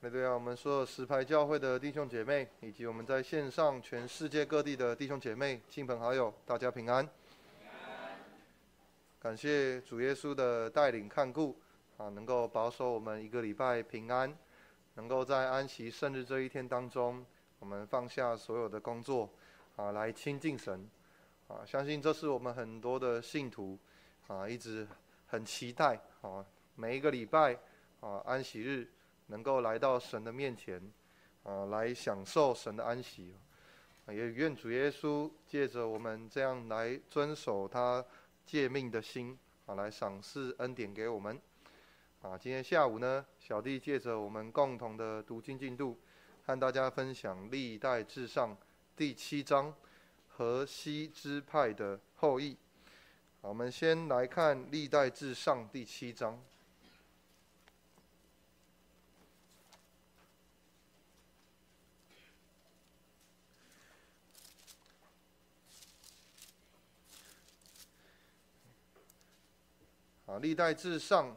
来对啊，我们所有石牌教会的弟兄姐妹，以及我们在线上全世界各地的弟兄姐妹、亲朋好友，大家平安。感谢主耶稣的带领看顾，能够保守我们一个礼拜平安，能够在安息圣日这一天当中，我们放下所有的工作，来亲近神。相信这是我们很多的信徒，一直很期待，每一个礼拜，安息日。能够来到神的面前，来享受神的安息，也愿主耶稣借着我们这样来遵守他诫命的心，来赏赐恩典给我们。今天下午呢，小弟借着我们共同的读经进度，和大家分享历代志上第7章河西支派的后裔。我们先来看历代志上第7章。历代志上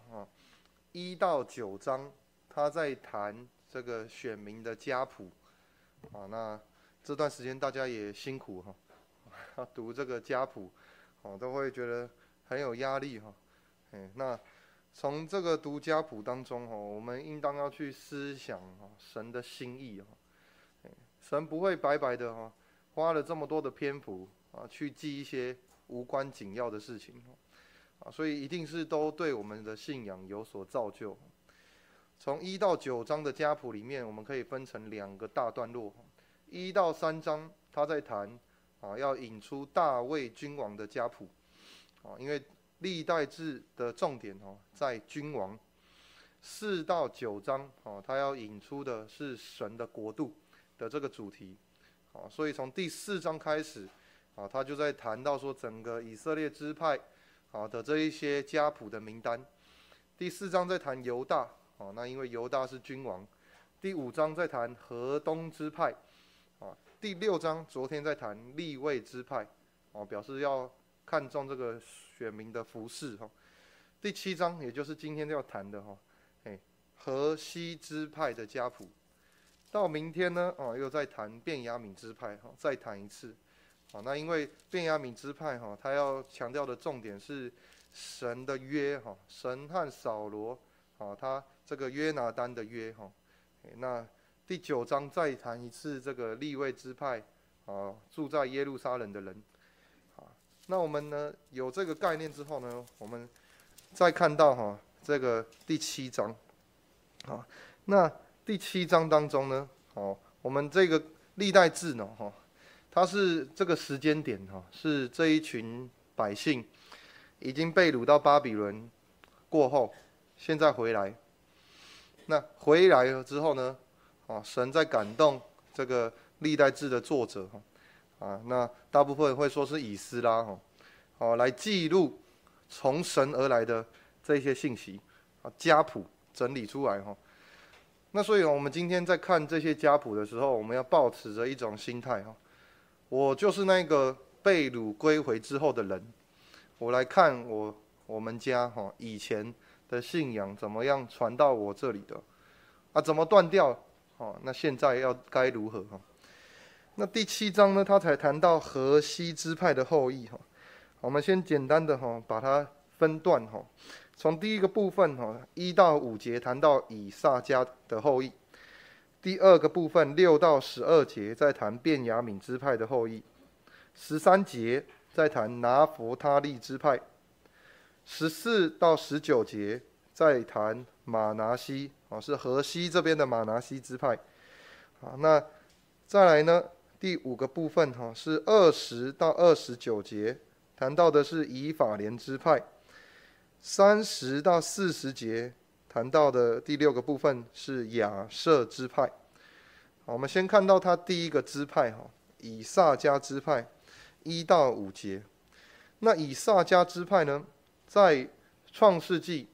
1到9章，他在谈这个选民的家谱。那这段时间大家也辛苦要读这个家谱，都会觉得很有压力那从这个读家谱当中我们应当要去思想神的心意神不会白白的花了这么多的篇幅去记一些无关紧要的事情。所以一定是都对我们的信仰有所造就。从1到9章的家谱里面，我们可以分成2个大段落。1到3章，他在谈要引出大卫君王的家谱因为历代志的重点在君王。4到9章他要引出的是神的国度的这个主题所以从第4章开始他就在谈到说整个以色列支派的这一些家谱的名单。第4章在谈犹大那因为犹大是君王。第5章在谈河东支派第6章昨天在谈利未支派表示要看重这个选民的服事第7章也就是今天要谈的河西支派的家谱。到明天呢又在谈便雅悯支派再谈一次。那因为便雅悯支派他要强调的重点是神的约神和扫罗他这个约拿单的约那第9章再谈一次这个利未支派住在耶路撒冷的人。那我们呢有这个概念之后呢，我们再看到这个第7章那第7章当中呢我们这个历代志呢它是这个时间点是这一群百姓已经被掳到巴比伦过后，现在回来。那回来了之后呢神在感动这个历代志的作者那大部分会说是以斯拉来记录从神而来的这些信息家谱整理出来那所以我们今天在看这些家谱的时候，我们要抱持着一种心态我就是那个被掳归回之后的人，我来看我们家以前的信仰怎么样传到我这里的怎么断掉那现在该如何那第7章呢，他才谈到河西支派的后裔我们先简单的把它分段从第一个部分1到5节谈到以撒家的后裔。第2个部分6到12节在谈便雅悯支派的后裔。13节在谈拿弗他利支派。14到19节在谈马拿西是河西这边的马拿西支派那再来呢，第5个部分是20到29节谈到的是以法莲支派。30到40节谈到的第6个部分是亚设支派。我们先看到他第一个支派以撒家支派1到5节。那以撒家支派呢，在创世纪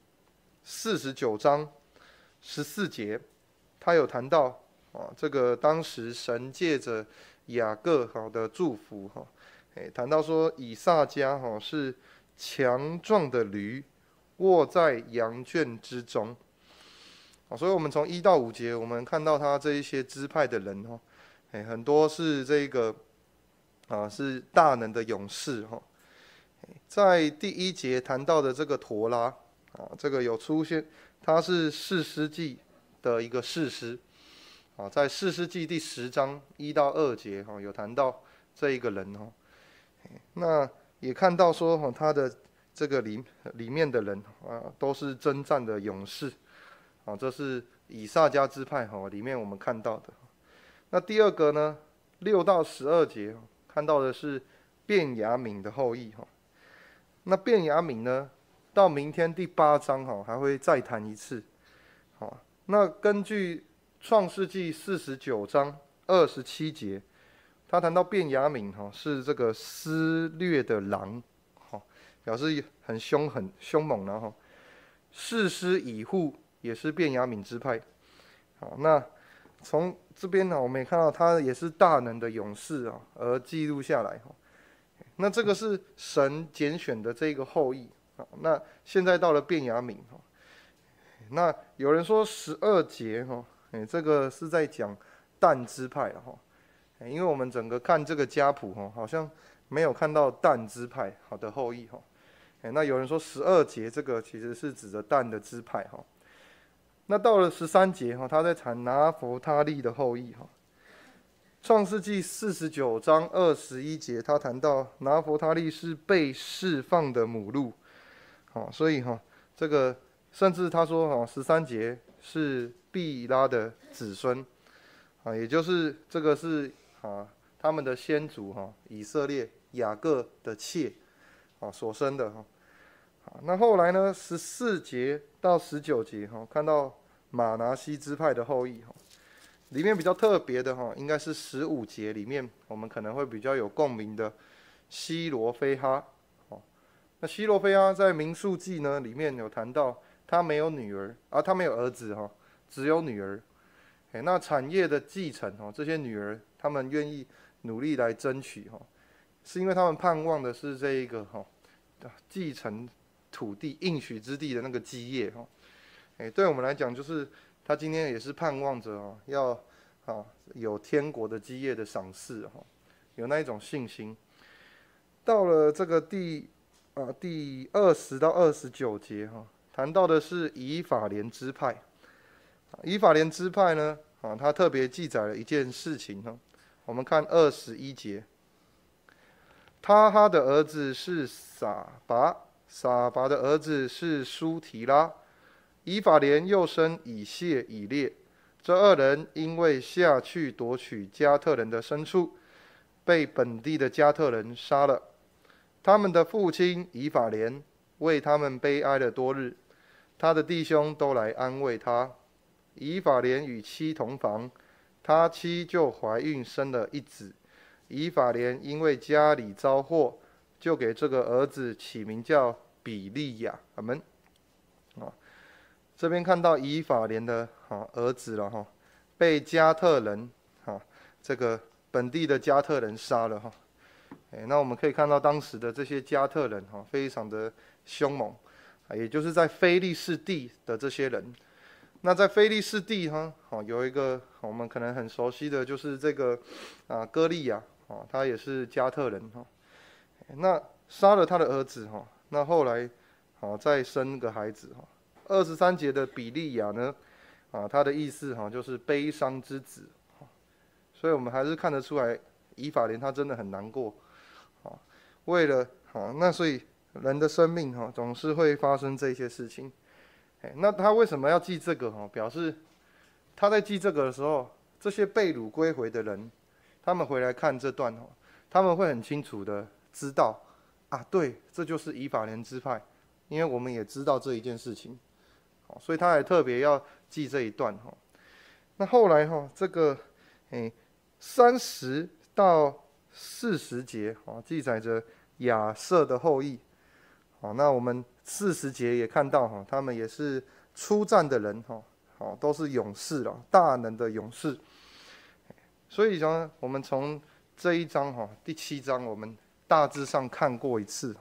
49章14节他有谈到这个当时神借着雅各的祝福谈到说以撒家是强壮的驴卧在羊圈之中所以我们从1到5节，我们看到他这一些支派的人哈，很多是这个是大能的勇士哈。在第1节谈到的这个陀拉这个有出现，他是士师记的一个士师在士师记第10章1到2节有谈到这一个人那也看到说他的这个里面的人都是征战的勇士这是以萨迦支派里面我们看到的。那第2个呢，6到12节看到的是便雅悯的后裔那便雅悯呢，到明天第8章还会再谈一次那根据创世纪49章27节，他谈到便雅悯是这个撕裂的狼表示很凶猛然士师以户也是便雅悯支派那从这边我们也看到他也是大能的勇士而记录下来那这个是神拣选的这个后裔那现在到了便雅悯那有人说12节这个是在讲但支派因为我们整个看这个家谱好像没有看到但支派的后裔那有人说12节这个其实是指着但的支派那到了13节他在谈拿弗他利的后裔创世纪49章21节他谈到拿弗他利是被释放的母鹿所以这个甚至他说13节是毕拉的子孙也就是这个是他们的先祖以色列雅各的妾所生的那后来呢14节到19节看到马拿西支派的后裔里面比较特别的应该是15节里面我们可能会比较有共鸣的西罗非哈那西罗非哈在民数记呢里面有谈到他没有女儿他没有儿子只有女儿那产业的继承这些女儿他们愿意努力来争取是因为他们盼望的是这一个继承土地应许之地的那个基业对我们来讲就是他今天也是盼望着要有天国的基业的赏赐有那一种信心。到了这个第20到29节谈到的是以法莲支派。以法莲支派呢他特别记载了一件事情我们看21节，他哈的儿子是撒拔，撒拔的儿子是舒提拉，以法莲又生以谢以列，这2人因为下去夺取加特人的牲畜，被本地的加特人杀了。他们的父亲以法莲为他们悲哀了多日，他的弟兄都来安慰他。以法莲与妻同房，他妻就怀孕生了一子。以法莲因为家里遭祸，就给这个儿子起名叫比利亚。阿们。这边看到以法莲的儿子了被加特人这个本地的加特人杀了那我们可以看到当时的这些加特人非常的凶猛也就是在非利士地的这些人。那在非利士地有一个我们可能很熟悉的就是这个歌利亚他也是加特人那杀了他的儿子那后来再生个孩子23节的比利亚呢他的意思就是悲伤之子所以我们还是看得出来以法莲他真的很难过为了那所以人的生命总是会发生这些事情那他为什么要记这个表示他在记这个的时候，这些被掳归回的人他们回来看这段他们会很清楚的知道对，这就是以法莲支派，因为我们也知道这一件事情所以他还特别要记这一段那后来这个30到40节记载着亚瑟的后裔那我们40节也看到他们也是出战的人都是勇士了，大能的勇士。所以呢我们从这一章第7章我们大致上看过一次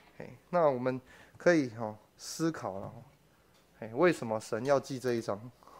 那我们可以思考了为什么神要记这一章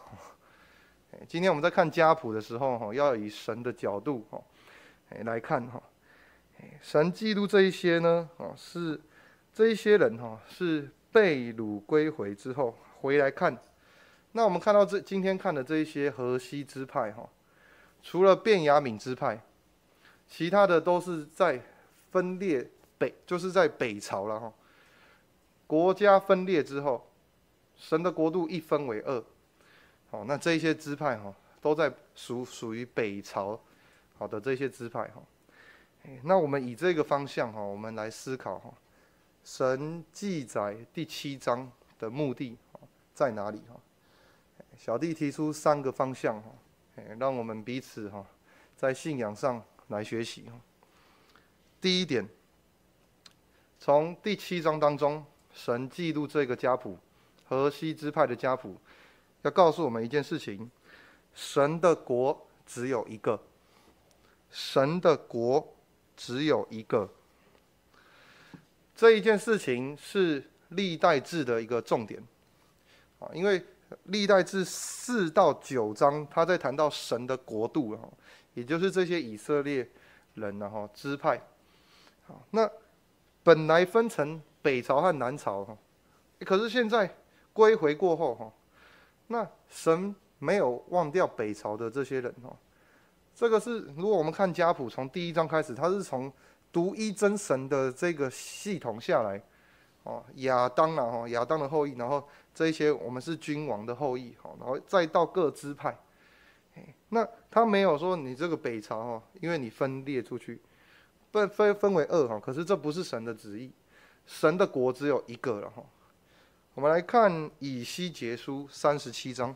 今天我们在看家谱的时候，要以神的角度来看。神记录这一些呢，是这一些人是被掳归回之后回来看。那我们看到今天看的这一些河西支派除了便雅悯支派，其他的都是在分裂就是在北朝了国家分裂之后，神的国度一分为二。那这一些支派都在属于北朝的这些支派那我们以这个方向我们来思考神记载第7章的目的在哪里小弟提出3个方向让我们彼此在信仰上来学习第一点，从第7章当中，神记录这个家谱，河西支派的家谱，要告诉我们一件事情：神的国只有一个，神的国只有一个。这一件事情是历代志的一个重点因为历代志4到9章，他在谈到神的国度也就是这些以色列人支派。那本来分成北朝和南朝可是现在归回过后那神没有忘掉北朝的这些人这个是如果我们看家谱，从第1章开始，他是从独一真神的这个系统下来亚当亚当的后裔，然后这一些我们是君王的后裔然后再到各支派。那他没有说你这个北朝因为你分裂出去分为二可是这不是神的旨意，神的国只有一个了我们来看以西结书37章。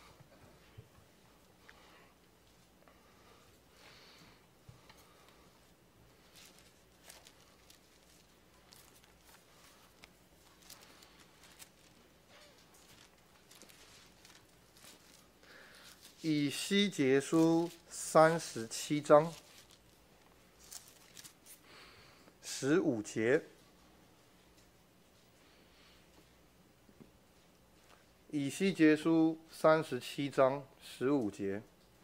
以西结书37章15节，以西结书37章15节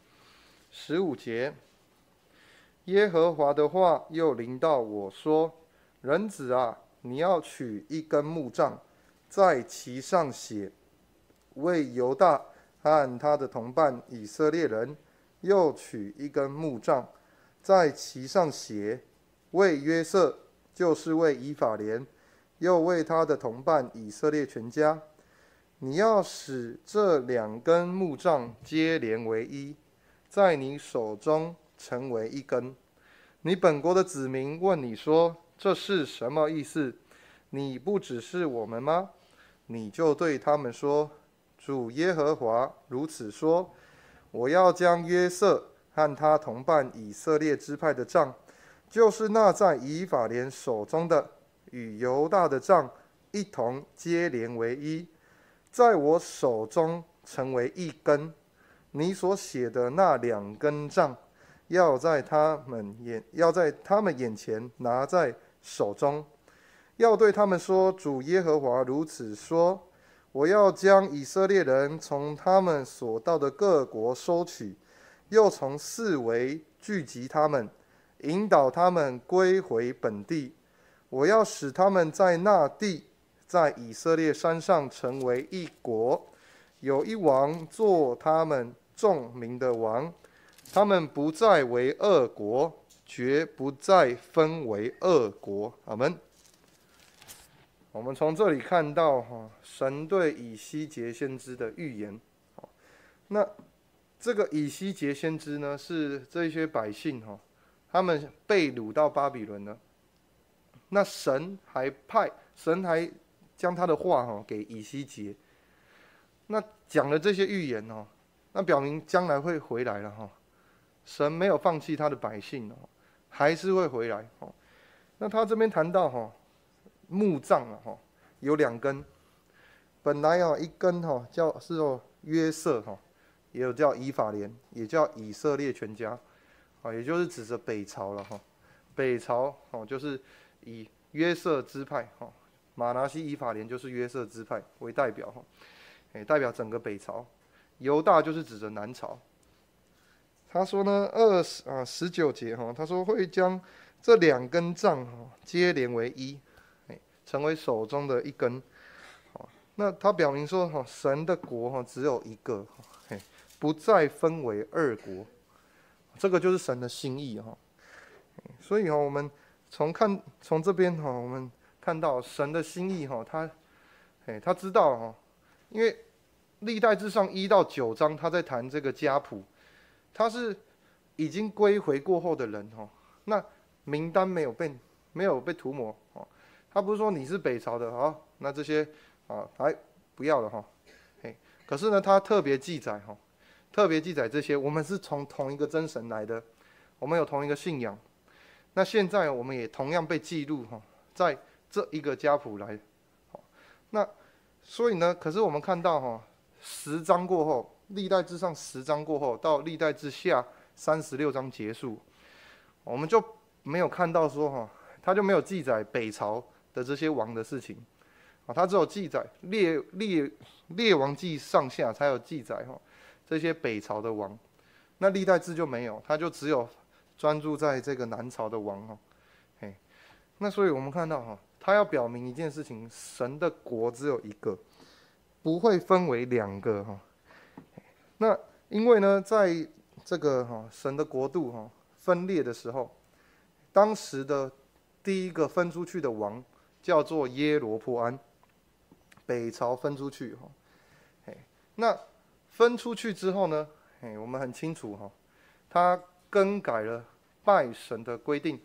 ，15节，耶和华的话又临到我说：人子啊，你要取一根木杖，在其上写，为犹大和他的同伴以色列人；又取一根木杖，在其上写，为约瑟，就是为以法莲，又为他的同伴以色列全家。你要使这2根木杖接连为一，在你手中成为一根。你本国的子民问你说：这是什么意思？你不只是我们吗？你就对他们说：主耶和华如此说：我要将约瑟和他同伴以色列支派的杖，就是那在以法莲手中的，与犹大的杖一同接连为一，在我手中成为一根。你所写的那2根杖，要在他们眼前拿在手中，要对他们说：主耶和华如此说：我要将以色列人从他们所到的各国收取，又从四围聚集他们，引导他们归回本地。我要使他们在那地，在以色列山上成为一国，有一王做他们众民的王。他们不再为二国，绝不再分为二国。阿们。我们从这里看到神对以西结先知的预言。那这个以西结先知呢，是这些百姓他们被掳到巴比伦了。那神还将他的话给以西结，那讲了这些预言那表明将来会回来了神没有放弃他的百姓还是会回来那他这边谈到木杖有2根，本来一根是约瑟也有叫以法莲，也叫以色列全家也就是指着北朝了北朝就是以约瑟支派马拿西以法莲就是约瑟支派为代表代表整个北朝。 犹大就是指着南朝。他说呢，19节他说会将这2根杖接连为一，成为手中的一根。那他表明说神的国只有一个，不再分为2国，这个就是神的心意所以我们从这边我们看到神的心意他知道因为历代志上1到9章他在谈这个家谱，他是已经归回过后的人那名单没有被涂抹他不是说你是北朝的那这些不要了可是呢他特别记载这些，我们是从同一个真神来的，我们有同一个信仰。那现在我们也同样被记录在这一个家谱来。那所以呢，可是我们看到10章过后，历代志上10章过后，到历代志下36章结束，我们就没有看到说他就没有记载北朝的这些王的事情他只有记载列王记上下才有记载这些北朝的王。那历代志就没有，他就只有专注在这个南朝的王那所以我们看到他要表明一件事情，神的国只有一个，不会分为2个那因为呢，在这个神的国度分裂的时候，当时的第一个分出去的王叫做耶罗波安，北朝分出去那分出去之后呢，我们很清楚他更改了拜神的规定，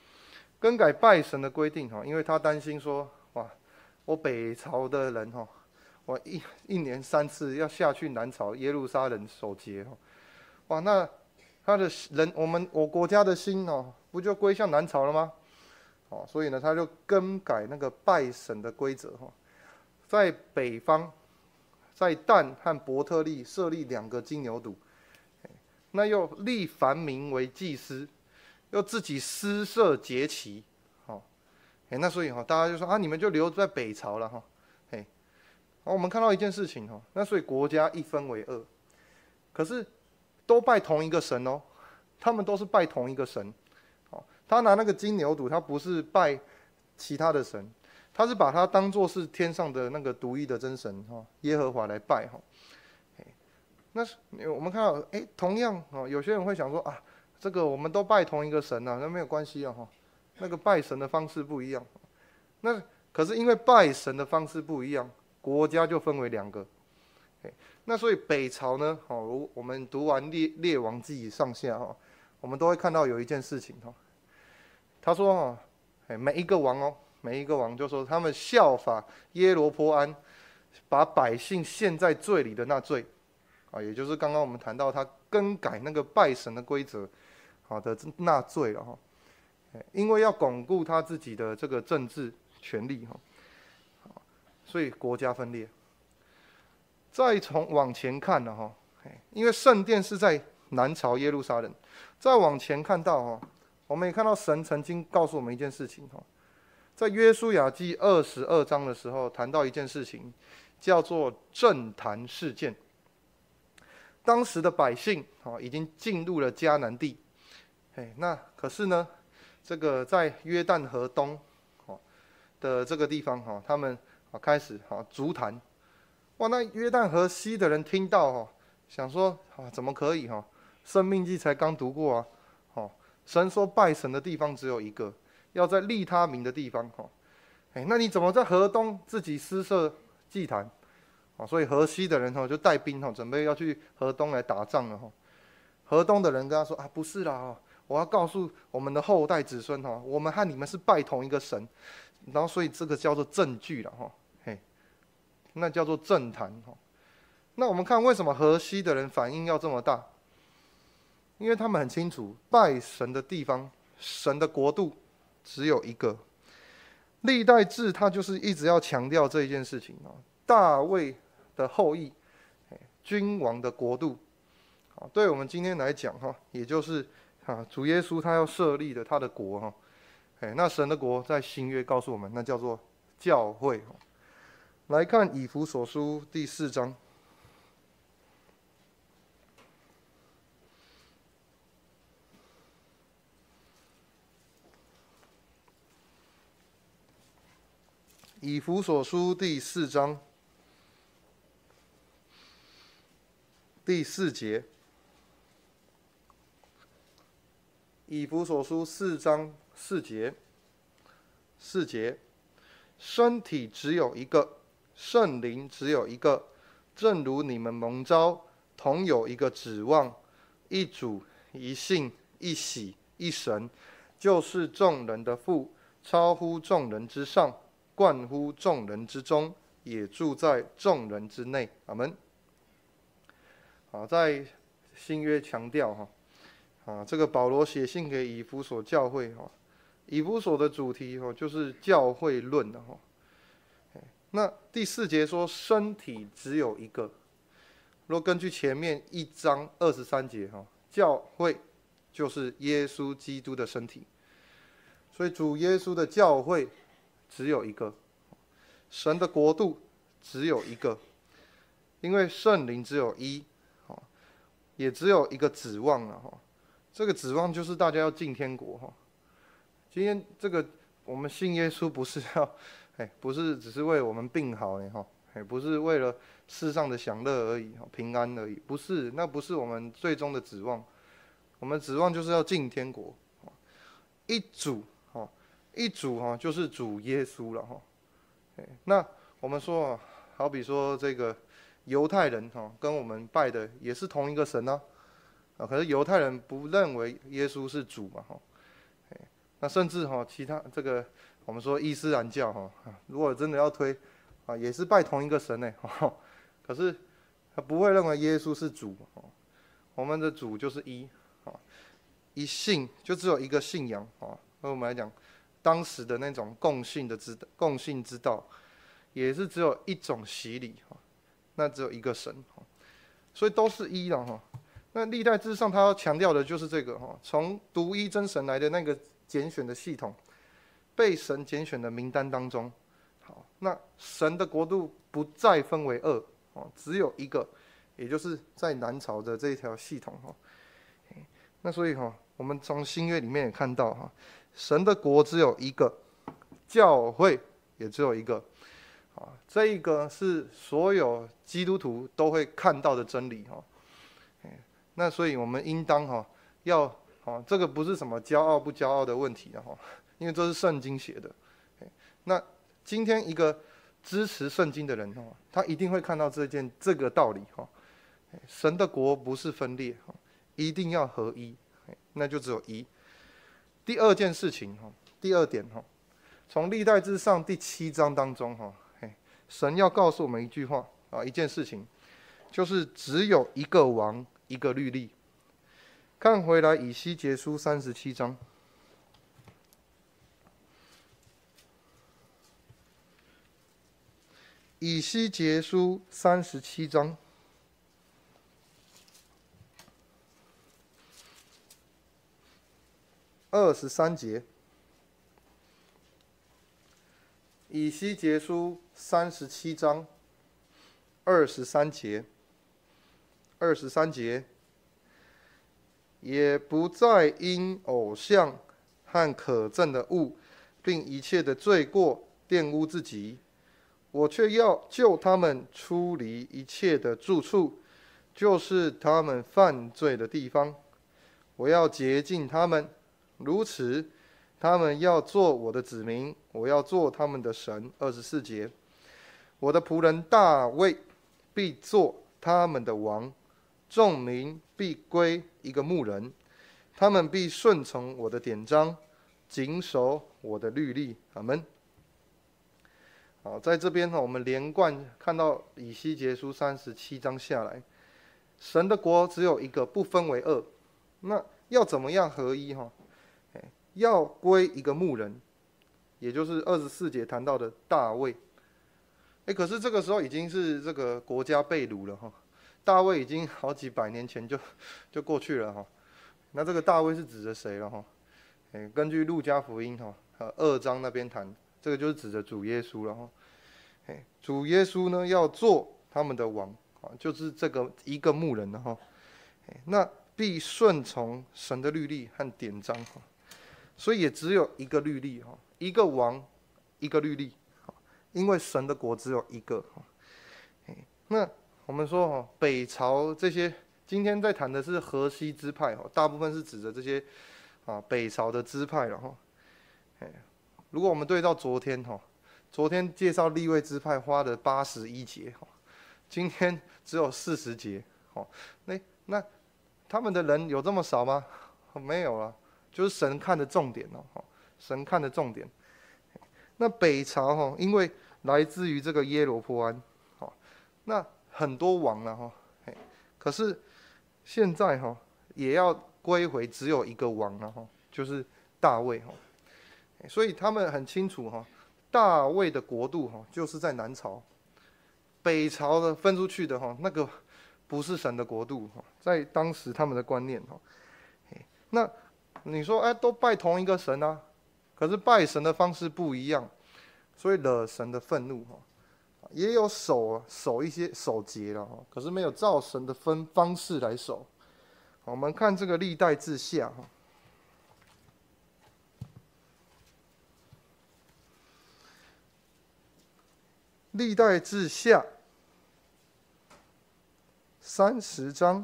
因为他担心说，我北朝的人我一年3次要下去南朝耶路撒冷守节那他的人我国家的心不就归向南朝了吗？所以呢，他就更改那个拜神的规则在北方，在但和伯特利设立2个金牛犊，那又立凡民为祭司，又自己私设节期那所以大家就说你们就留在北朝了我们看到一件事情那所以国家一分为2，可是都拜同一个神他们都是拜同一个神他拿那个金牛犊，他不是拜其他的神，他是把它当作是天上的那个独一的真神耶和华来拜那我们看到同样有些人会想说这个我们都拜同一个神那没有关系那个拜神的方式不一样。那可是因为拜神的方式不一样，国家就分为2个那所以北朝呢我们读完列王记上下我们都会看到有一件事情他说每一个王就说他们效法耶罗波安，把百姓陷在罪里的那罪也就是刚刚我们谈到他更改那个拜神的规则的那罪了因为要巩固他自己的这个政治权力所以国家分裂。再往前看了因为圣殿是在南朝耶路撒冷，再往前看到我们也看到神曾经告诉我们一件事情在约书亚记22章的时候谈到一件事情，叫做政坛事件。当时的百姓已经进入了迦南地那可是呢这个在约旦河东的这个地方他们开始筑坛那约旦河西的人听到想说怎么可以生命记才刚读过神说拜神的地方只有一个，要在利他民的地方那你怎么在河东自己私设祭坛所以河西的人就带兵准备要去河东来打仗了河东的人跟他说不是啦我要告诉我们的后代子孙我们和你们是拜同一个神，然后所以这个叫做证据了那叫做政坛那我们看为什么河西的人反应要这么大，因为他们很清楚拜神的地方，神的国度只有一个。历代志他就是一直要强调这一件事情大卫的后裔，君王的国度对我们今天来讲也就是主耶稣他要设立的他的国那神的国在新约告诉我们，那叫做教会来看以弗所书第4章。 以弗所书第4章第4节，以弗所书4章4节，4节，身体只有一个，圣灵只有一个，正如你们蒙召，同有一个指望，一主、一信、一喜、一神，就是众人的父，超乎众人之上，冠乎众人之中，也住在众人之内。阿们。好，在新约强调这个保罗写信给以弗所教会以弗所的主题就是教会论的那第4节说身体只有一个，若根据前面1章23节教会就是耶稣基督的身体，所以主耶稣的教会只有一个，神的国度只有一个，因为圣灵只有一，也只有一个指望了这个指望就是大家要进天国今天这个我们信耶稣不是不是只是为我们病好不是为了世上的享乐而已平安而已，不是，那不是我们最终的指望。我们指望就是要进天国。一主就是主耶稣了那我们说好比说这个犹太人跟我们拜的也是同一个神可是犹太人不认为耶稣是主嘛那甚至其他这个我们说伊斯兰教如果真的要推也是拜同一个神可是他不会认为耶稣是主我们的主就是一信，就只有一个信仰那我们来讲当时的那种共信之道，也是只有一种洗礼那只有一个神所以都是一了那历代志上他要强调的就是这个从独一真神来的那个拣选的系统，被神拣选的名单当中，好，那神的国度不再分为2只有一个，也就是在南朝的这一条系统那所以我们从新约里面也看到神的国只有一个，教会也只有一个这一个是所有基督徒都会看到的真理那所以我们应当要这个不是什么骄傲不骄傲的问题因为这是圣经写的那今天一个支持圣经的人他一定会看到这个道理神的国不是分裂一定要合一，那就只有一。第2件事情第2点从历代志上第7章当中神要告诉我们一句话一件事情，就是只有一个王，一个律例。看回来以西结书37章，以西结书37章23节，以西结书37章23节，23节，也不再因偶像和可憎的物，并一切的罪过玷污自己，我却要救他们出离一切的住处，就是他们犯罪的地方。我要洁净他们，如此，他们要做我的子民，我要做他们的神。24节，我的仆人大卫必做他们的王，众民必归一个牧人，他们必顺从我的典章，谨守我的律例。阿们。好，在这边我们连贯看到以西结书37章下来，神的国只有一个，不分为2。那要怎么样合一要归一个牧人，也就是24节谈到的大卫。可是这个时候已经是这个国家被掳了大卫已经好几百年前就过去了那这个大卫是指着谁了根据路加福音2章那边谈，这个就是指着主耶稣了主耶稣呢要做他们的王就是这个一个牧人了那必顺从神的律例和典章所以也只有一个律例一个王，一个律例因为神的国只有一个。那我们说北朝这些，今天在谈的是河西支派，大部分是指着这些北朝的支派了。如果我们对照昨天介绍利未支派花了81节，今天只有40节。那他们的人有这么少吗？没有啊，就是神看的重点神看的重点。那北朝因为来自于这个耶罗波安，那很多王了可是现在也要归回只有一个王了就是大卫所以他们很清楚大卫的国度就是在南朝，北朝的分出去的那个不是神的国度在当时他们的观念那你说都拜同一个神啊，可是拜神的方式不一样，所以惹神的愤怒也有守一些守节了可是没有照神的方式来守。我们看这个历代志下历代志下30章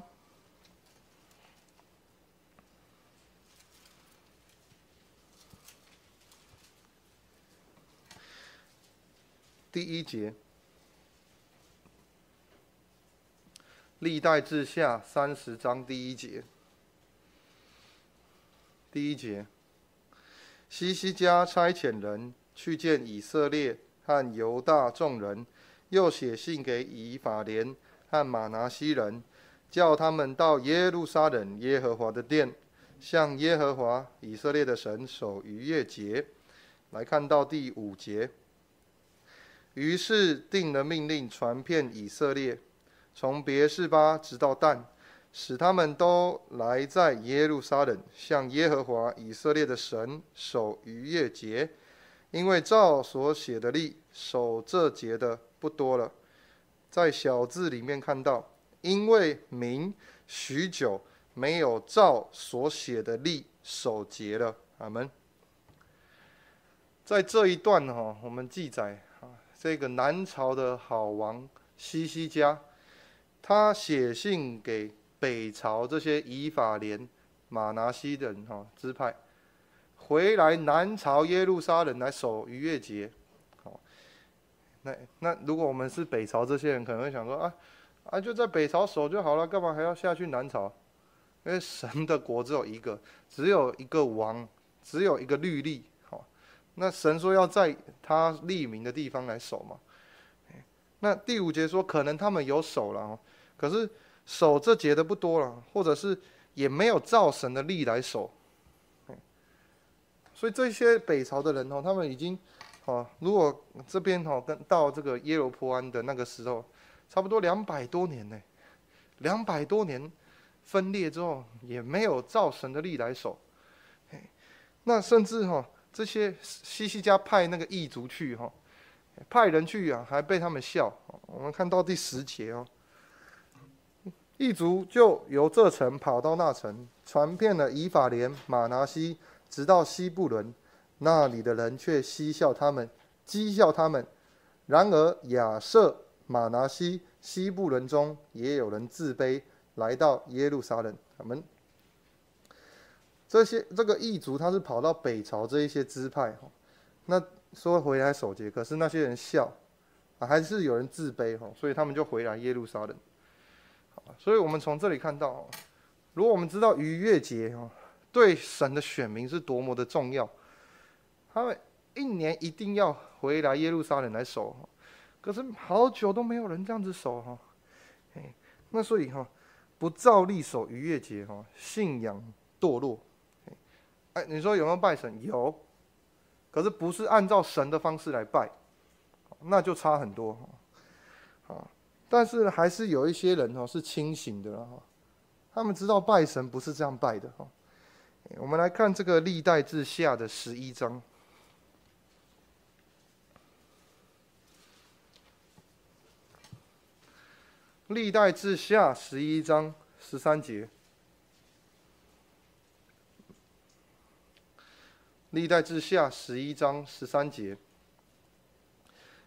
第1节，历代志下30章第1节。第1节，希西家差遣人去见以色列和犹大众人，又写信给以法莲和玛拿西人，叫他们到耶路撒冷耶和华的殿，向耶和华以色列的神守逾越节。来看到第5节，于是定了命令，传遍以色列，从别是巴直到但，使他们都来在耶路撒冷，向耶和华以色列的神守逾越节。因为照所写的例，守这节的不多了。在小字里面看到，因为民许久没有照所写的例守节了。阿们。在这一段我们记载这个南朝的好王希西家，他写信给北朝这些以法莲、玛拿西人支派，回来南朝耶路撒冷来守逾越节。那如果我们是北朝这些人，可能会想说就在北朝守就好了，干嘛还要下去南朝？因为神的国只有一个，只有一个王，只有一个律例。那神说要在他立名的地方来守嘛。那第5节说，可能他们有守了可是守这节的不多了，或者是也没有照神的例来守。所以这些北朝的人他们已经如果这边跟到这个耶罗波安的那个时候，差不多200多年呢，200多年分裂之后，也没有照神的例来守。那甚至这些希西家派那个异族去派人去还被他们笑。我们看到第10节异族就由这城跑到那城，传遍了以法莲、玛拿西，直到西布伦，那里的人却讥笑他们。然而亚设、玛拿西、西布伦中也有人自卑，来到耶路撒冷。他们这个异族他是跑到北朝这一些支派那说回来守节，可是那些人笑还是有人自卑所以他们就回来耶路撒冷。所以我们从这里看到如果我们知道逾越节对神的选民是多么的重要，他们1年一定要回来耶路撒冷来守，可是好久都没有人这样子守那所以不照例守逾越节信仰堕落。你说有没有拜神？有，可是不是按照神的方式来拜，那就差很多但是还是有一些人是清醒的他们知道拜神不是这样拜的我们来看这个历代志下的11章。历代志下11章13节。历代志下11章13节，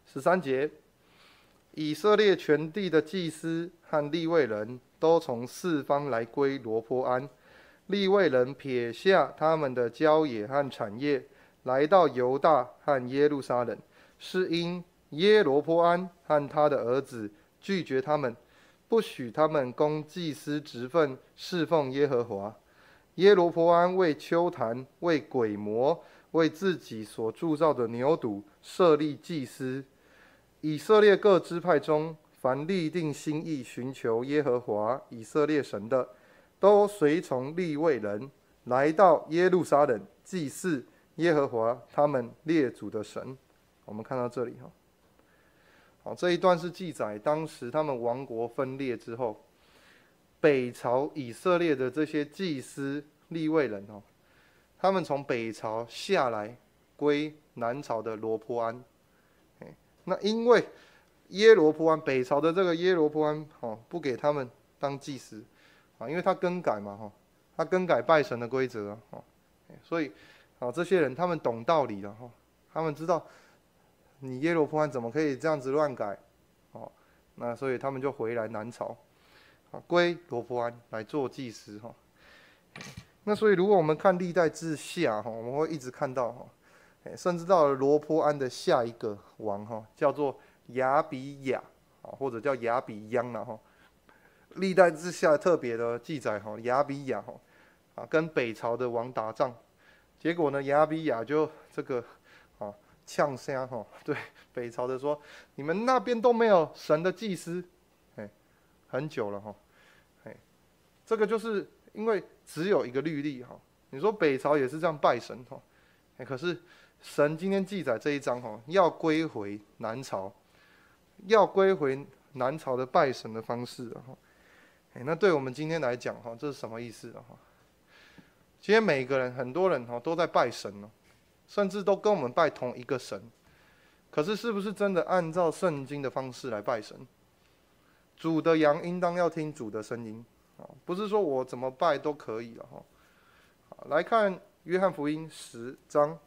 13节，以色列全地的祭司和利未人都从四方来归罗波安。利未人撇下他们的郊野和产业，来到犹大和耶路撒冷，是因耶罗波安和他的儿子拒绝他们，不许他们供祭司职分，侍奉耶和华。耶罗波安为丘坛、为鬼魔、为自己所铸造的牛犊设立祭司。以色列各支派中，凡立定心意寻求耶和华以色列神的，都随从利未人来到耶路撒冷祭祀耶和华他们列祖的神。我们看到这里哈，好，这一段是记载当时他们王国分裂之后，北朝以色列的这些祭司利未人哦，他们从北朝下来归南朝的罗波安。那因为耶罗波安北朝的这个耶罗波安哦，不给他们当祭司啊，因为他更改嘛哈，他更改拜神的规则啊，所以啊这些人他们懂道理了哈，他们知道你耶罗波安怎么可以这样子乱改哦，那所以他们就回来南朝啊，归罗波安来做祭司哈。那所以如果我们看历代志下哈，我们会一直看到哈。甚至到了罗波安的下一个王哈，叫做亚比亚或者叫亚比央了哈。历代志下特别的记载哈，亚比亚跟北朝的王打仗，结果呢亚比亚就这个呛声哈，对北朝的说，你们那边都没有神的祭司，很久了哈，这个就是因为只有一个律例哈。你说北朝也是这样拜神哈，可是神今天记载这一章哈，要归回南朝，要归回南朝的拜神的方式哈。那对我们今天来讲哈，这是什么意思哈？今天每个人很多人哈都在拜神哦，甚至都跟我们拜同一个神，可是是不是真的按照圣经的方式来拜神？主的羊应当要听主的声音啊，不是说我怎么拜都可以了哈。来看约翰福音10章。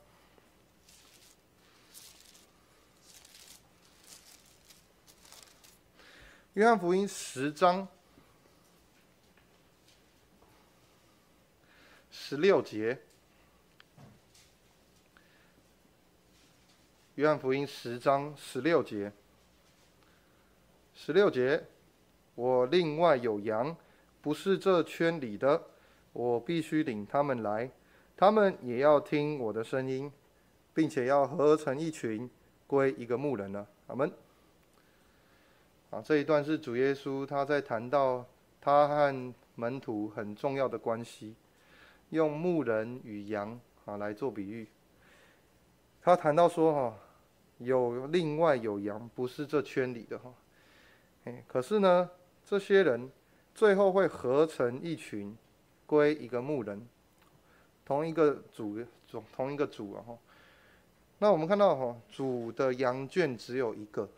约翰福音10章16节。约翰福音10章16节。16节，我另外有羊，不是这圈里的，我必须领他们来，他们也要听我的声音，并且要合成一群，归一个牧人了。阿们。这一段是主耶稣他在谈到他和门徒很重要的关系，用牧人与羊来做比喻。他谈到说有另外有羊，不是这圈里的可是呢，这些人最后会合成一群，归一个牧人，同一个主那我们看到主的羊圈只有一个。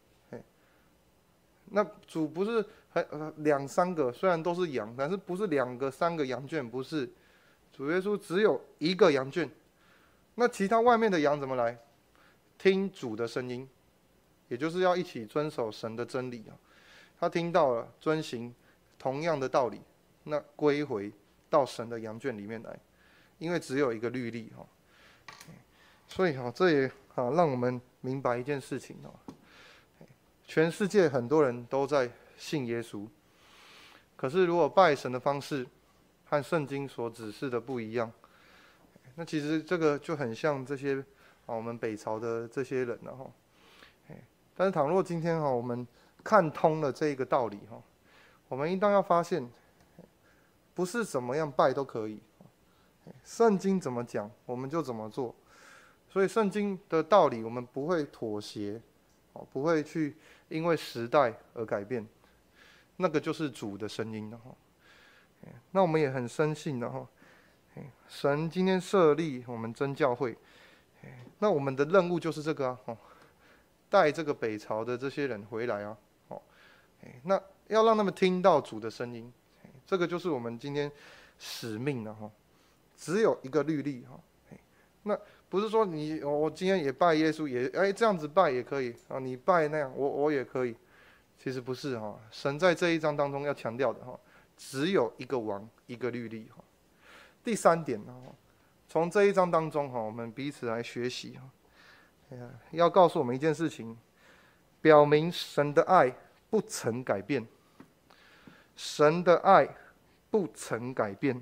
那主不是2、3个，虽然都是羊，但是不是2个、3个羊圈，不是。主耶稣只有一个羊圈，那其他外面的羊怎么来？听主的声音，也就是要一起遵守神的真理他听到了，遵行同样的道理，那归回到神的羊圈里面来，因为只有一个律例所以这也让我们明白一件事情全世界很多人都在信耶稣，可是如果拜神的方式和圣经所指示的不一样，那其实这个就很像这些我们北朝的这些人但是倘若今天我们看通了这一个道理我们应当要发现，不是怎么样拜都可以，圣经怎么讲我们就怎么做，所以圣经的道理我们不会妥协，不会去因为时代而改变，那个就是主的声音那我们也很深信神今天设立我们真教会，那我们的任务就是这个带这个北朝的这些人回来那要让他们听到主的声音，这个就是我们今天使命只有一个律例那不是说我今天也拜耶稣，这样子拜也可以啊，你拜那样我也可以，其实不是哈。神在这一章当中要强调的哈，只有一个王，一个律例哈。第三点哈，从这一章当中哈，我们彼此来学习哈，要告诉我们一件事情，表明神的爱不曾改变，神的爱不曾改变。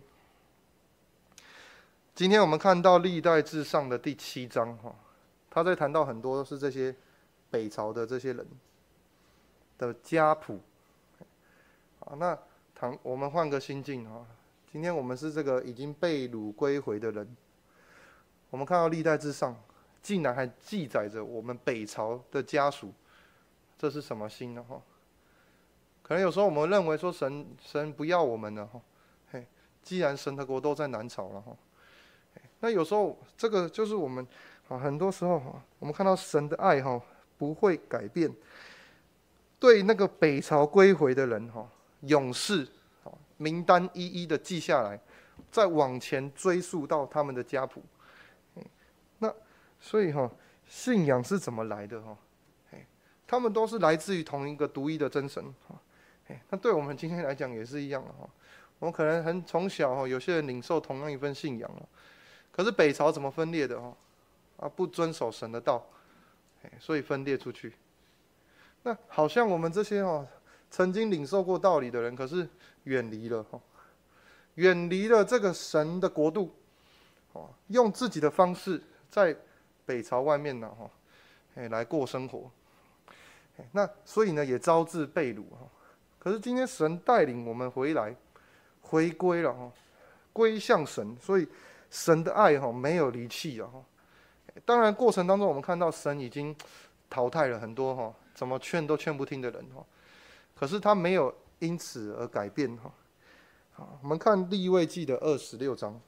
今天我们看到历代志上的第7章他在谈到很多是这些北朝的这些人的家谱。那我们换个心境今天我们是这个已经被掳归回的人，我们看到历代志上竟然还记载着我们北朝的家属，这是什么心呢？可能有时候我们认为说神不要我们了既然神的国都在南朝了那有时候这个就是我们很多时候我们看到神的爱不会改变，对那个北朝归回的人勇士名单一一的记下来，再往前追溯到他们的家谱。那所以信仰是怎么来的他们都是来自于同一个独一的真神那对我们今天来讲也是一样我们可能从小有些人领受同样一份信仰可是北朝怎么分裂的不遵守神的道所以分裂出去。那好像我们这些曾经领受过道理的人，可是远离了这个神的国度用自己的方式在北朝外面来过生活那所以呢也招致被掳可是今天神带领我们回归了归向神，所以神的爱没有离弃当然过程当中我们看到神已经淘汰了很多怎么劝都劝不听的人可是他没有因此而改变我们看利未记的26章。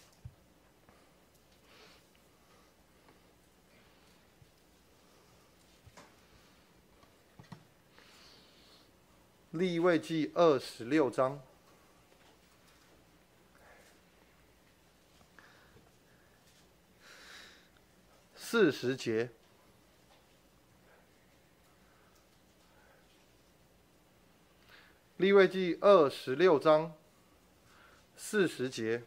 利未记26章40节。利未记26章40节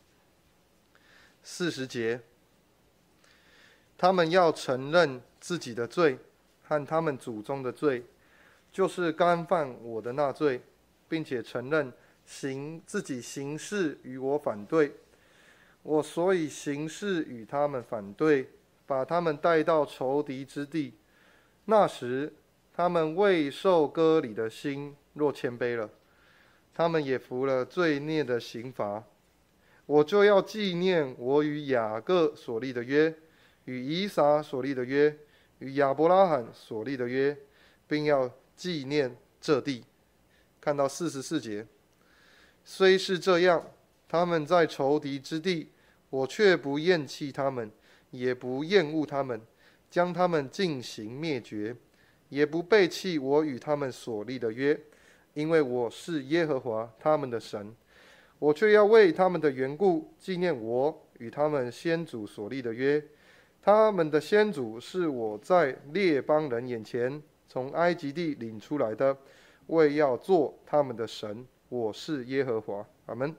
，40节，他们要承认自己的罪和他们祖宗的罪，就是干犯我的那罪，并且承认自己行事与我反对，我所以行事与他们反对，把他们带到仇敌之地。那时，他们未受割礼的心若谦卑了，他们也服了罪孽的刑罚。我就要纪念我与雅各所立的约，与以撒所立的约，与亚伯拉罕所立的约，并要纪念这地。看到44节，虽是这样，他们在仇敌之地，我却不厌弃他们，也不厌恶他们，将他们尽行灭绝，也不背弃我与他们所立的约，因为我是耶和华他们的神。我却要为他们的缘故纪念我与他们先祖所立的约。他们的先祖是我在列邦人眼前从埃及地领出来的，为要做他们的神。我是耶和华。阿们。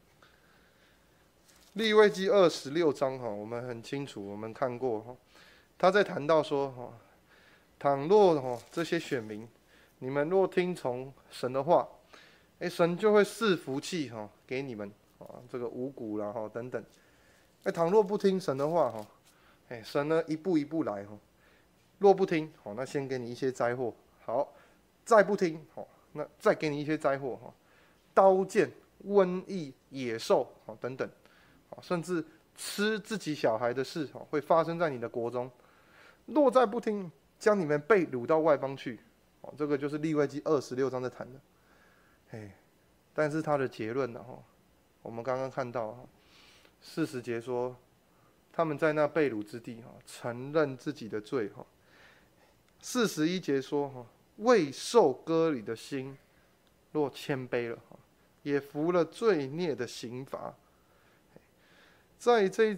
利未记26章我们很清楚，我们看过他在谈到说倘若这些选民，你们若听从神的话，神就会赐福气给你们这个五谷啦等等。倘若不听神的话神呢一步一步来若不听那先给你一些灾祸，好，再不听那再给你一些灾祸刀剑、瘟疫、野兽等等甚至吃自己小孩的事会发生在你的国中。若再不听，将你们被掳到外邦去这个就是利未记26章在谈的。但是他的结论我们刚刚看到40节说，他们在那被掳之地承认自己的罪41节说未受割礼的心若谦卑了，也服了罪孽的刑罚。在这一种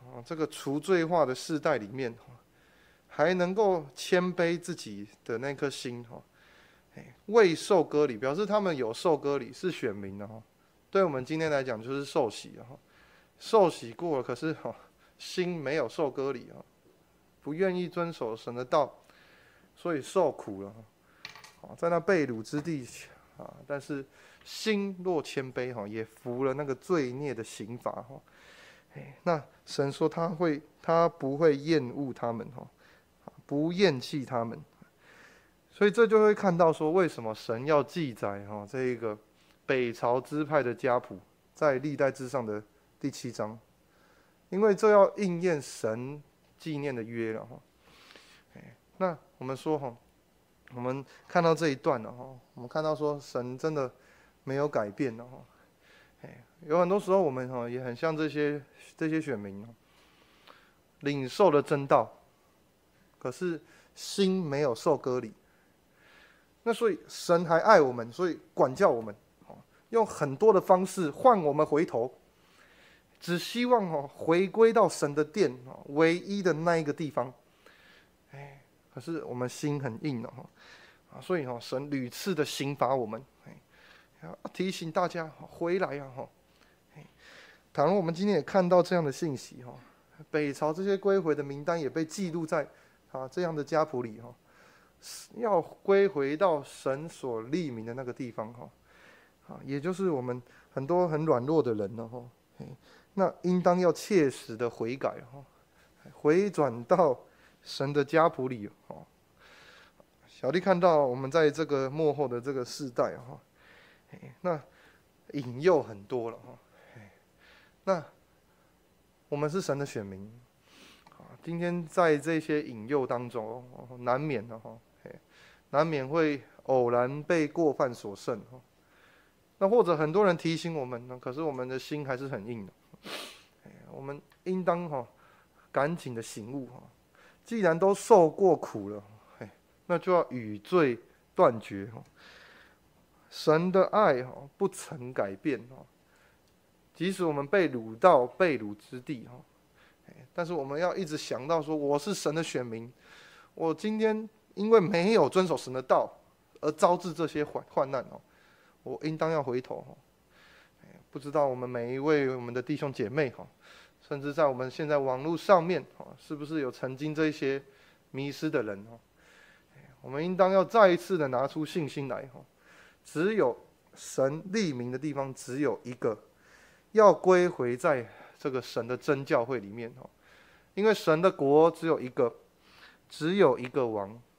这个除罪化的世代里面，还能够谦卑自己的那颗心，未受割礼，表示他们有受割礼，是选民的，对我们今天来讲就是受洗了，受洗过了，可是心没有受割礼，不愿意遵守神的道，所以受苦了，在那被掳之地但是心若谦卑，也服了那个罪孽的刑罚，那神说他不会厌恶他们，不厌弃他们，所以这就会看到说，为什么神要记载这一个北朝支派的家谱在历代志上的第7章，因为这要应验神纪念的约了。那我们说我们看到这一段了，我们看到说神真的没有改变了。有很多时候我们也很像这些选民，领受了真道，可是心没有受割礼。那所以神还爱我们，所以管教我们，用很多的方式换我们回头，只希望回归到神的殿唯一的那一个地方。可是我们心很硬所以神屡次的刑罚我们，提醒大家回来倘若我们今天也看到这样的信息，北朝这些归回的名单也被记录在这样的家谱里，要归回到神所立名的那个地方，也就是我们很多很软弱的人了，那应当要切实的悔改，回转到神的家谱里。小弟看到我们在这个末后的这个世代，那引诱很多了，那我们是神的选民，今天在这些引诱当中，难免会偶然被过犯所胜，那或者很多人提醒我们，可是我们的心还是很硬的，我们应当赶紧的醒悟，既然都受过苦了，那就要与罪断绝。神的爱不曾改变，即使我们被掳到被掳之地，但是我们要一直想到说，我是神的选民，我今天因为没有遵守神的道而招致这些患难，我应当要回头。不知道我们每一位我们的弟兄姐妹，甚至在我们现在网络上面，是不是有曾经这些迷失的人？我们应当要再一次的拿出信心来，只有神立名的地方只有一个，要归回在这个神的真教会里面，因为神的国只有一个，只有一个王，